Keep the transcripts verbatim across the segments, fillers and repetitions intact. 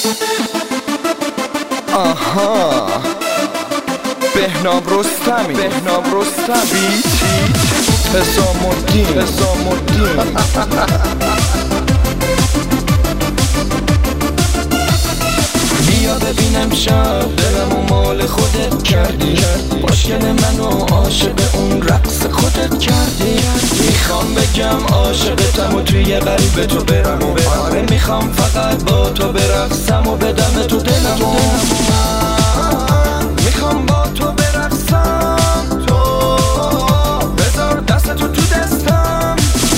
آها بهنام رستمی بهنام رستمی حسام الدین حسام الدین بیا ببینم شب دلمو مال خودت کردی، مشکل منو عاشق اون رقص خودت کردی. میخوام بگم عاشقتم و توی قلب تو برم و برم. آره میخوام فقط با تو برقصم و بدم تو دلمو. میخوام با تو برقصم، تو بذار دست تو تو دستم.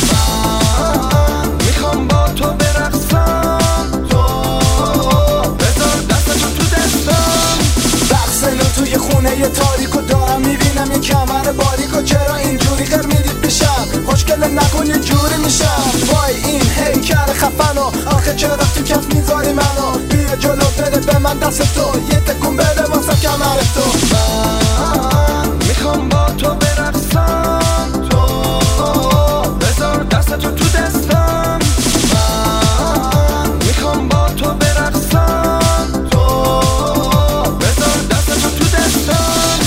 میخوام با تو برقصم، تو بذار دست تو تو دستم. رقصنو توی خونه ی تاریکو دارم میبینم یه کمر باریکو. چرا اینجوری غیر میدید پیشم؟ خوشگل نکن یه جوری میشم. وای این هیکل خفنو آخه چرا تو کف میذاری منو؟ بیا جلو بده به من دست تو، یه تکون بده واسه کمر تو. من میخوام با تو برقصم، تو بذار دست تو تو دستم. من میخوام با تو برقصم، تو بذار دست تو تو دستم.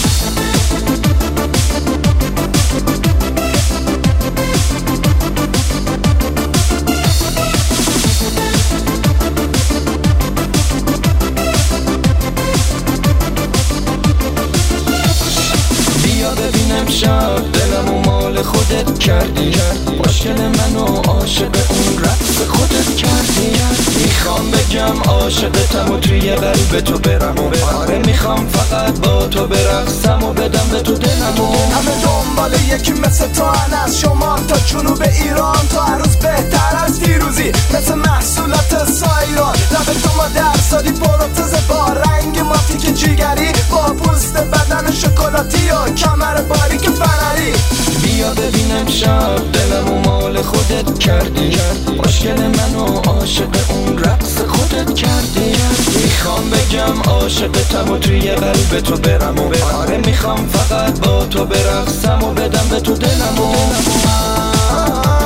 شب دلمو مال خودت کردی، مشکل منو عاشق اون رقص خودت کردی. میخوام بگم عاشقتم و توی قلب تو برم و برم. آره میخوام فقط با تو برقصم و بدم به تو دلمو. همه دنبال یکی مثل تو هن، از شمال تا جنوب ایران. تو هر روز بهتر از دیروزی مثل محصولات سایران. لب تو ما درصدی پروتز با رنگ ماتیک جیگری، با پوست بدن شکلاتی و کمر باریک فنری. بیا ببینم شب دلمو مال خودت کردی، مشکل منو عاشق اون رقص خودت کردی. میخوام بگم عاشقتم و توی قلب تو برم و برم. آره میخوام فقط با تو برقصم و بدم به تو دلمو.